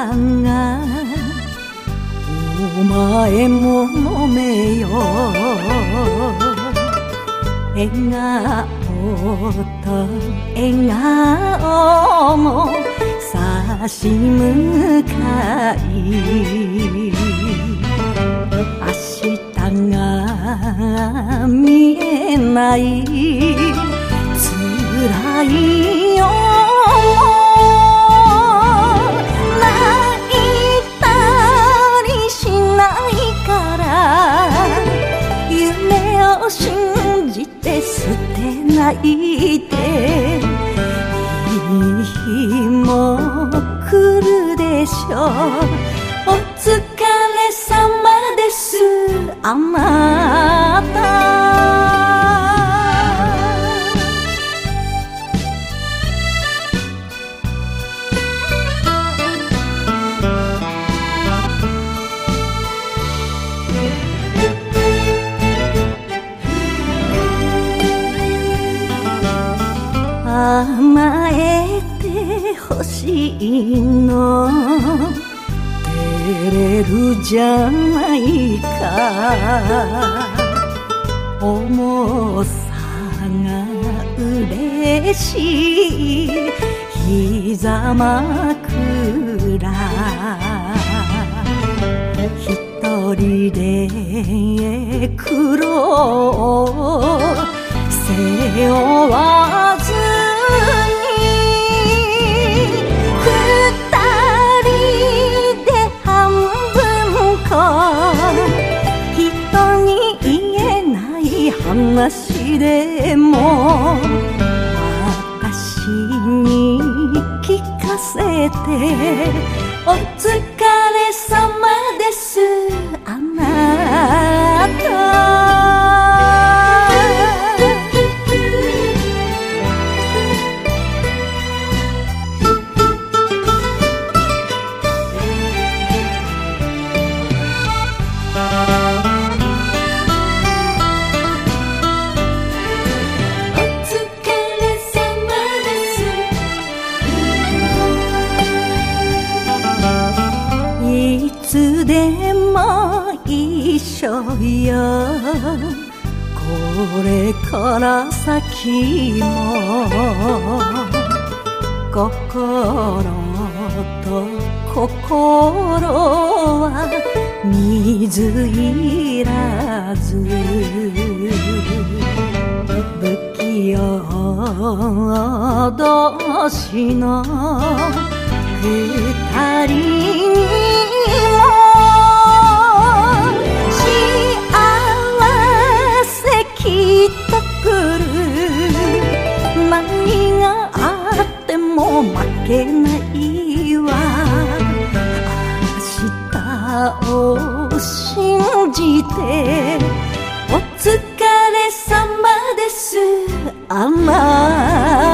がお前も飲めよ笑顔と笑顔も差し向かい明日が見えない辛いよ泣いたりしないから夢を信じて捨てないでいい日も来るでしょうお疲れ様ですあなた甘えてほしいの照れるじゃないか重さが嬉しい膝枕一人で苦労背負わず人に言えない話でも私に聞かせてお疲れ様ですあなたいつでも一緒よこれから先も心と心は水いらず不器用同士の二人にも幸せきっと来る何があっても負けないわ明日を信じてお疲れ様ですあなた